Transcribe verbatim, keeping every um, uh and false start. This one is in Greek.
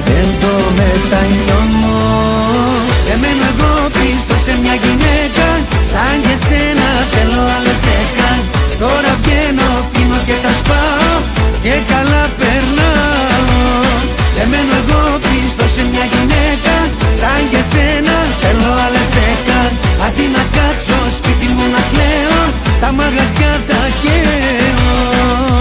δεν το μετανιώνω. Εμένω εγώ πίσω σε μια γυναίκα, σαν και σένα θέλω άλλες δέκα. Τώρα βγαίνω, πίνω και τα σπάω και καλά περνάω. Εμένω εγώ πίσω σε μια γυναίκα, σαν και σένα θέλω άλλες δέκα. Αντί να κάτσω σπίτι μου να κλαίω, τα μαγαζιά θα καίω.